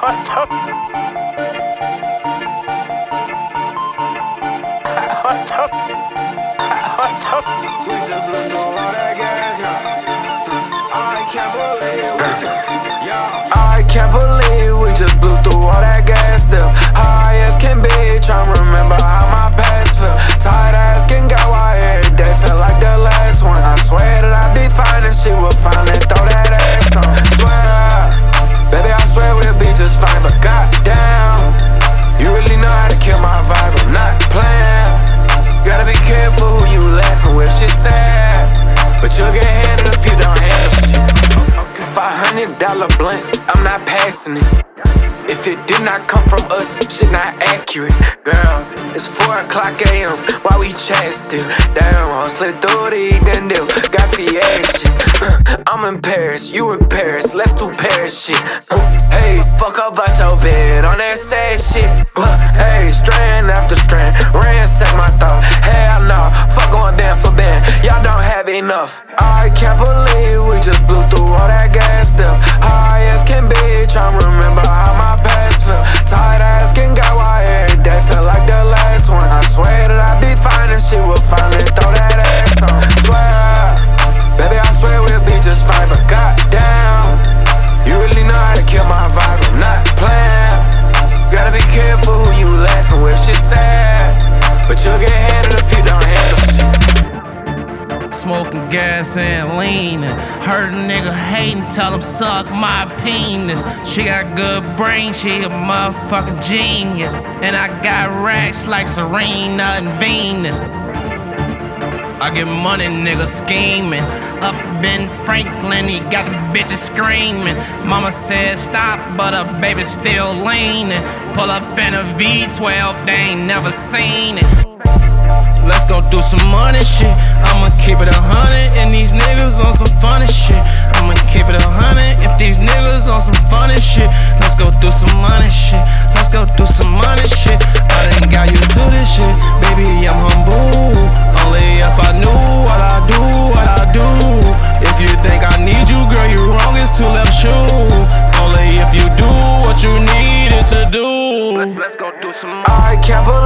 I can't believe we just blew through all that gas still. High as can be, tryna remember how my past felt. Tired asking God why every day felt like the last one. I swear that I'd be fine and she would finally throw that ass on. Swear, baby, I swear we'll be just fine. But goddamn, you really know how to kill my vibe. I'm not playing. Gotta be careful who you laughing with. Shit sad, but you'll get handled if you don't handle shit. $500 blunt, I'm not passing it. If it did not come from us, shit not accurate. Girl, it's 4 o'clock a.m. Why we chat still? Damn, I'll slip through the eating deal. Got fiat shit. I'm in Paris, you in Paris. Let's do Paris shit. Hey, fuck up out your bed on that sad shit. Hey, strand after strand, ransack my thought. Hell no, fuck going band for band. Y'all don't have enough. I can't believe we just blew through all that gas still. High as can be, tryna remember how my past felt. Tired asking God why every day felt like the last one. I swear that I'd be fine and she would finally throw that ass on. Swear, baby, I swear we'll be just fine. But goddamn, you really know how to kill my vibe. I'm not playing. Gotta be careful who you laughing with. Shit sad, but you'll get handled if you don't handle shit. Smoking gas and leaning. Heard a nigga hating, tell him suck my penis. She got good brain, she a motherfucking genius. And I got racks like Serena and Venus. I get money, nigga scheming. Up in Franklin, he got the bitches screaming. Mama said stop, but her baby still leaning. Pull up in a V12, they ain't never seen it. Let's go do some money shit. I'ma keep it 100 and these niggas on some funny shit. I'ma keep it 100 if these niggas on some funny shit. Let's go do some money shit. Let's go do some money shit. I done got used to this shit. Baby, I'm humble. Only if I knew what I do, what I do. If you think I need you, girl, you're wrong, it's 2 left shoe. Only if you do what you needed to do. Let's go do some. I can't believe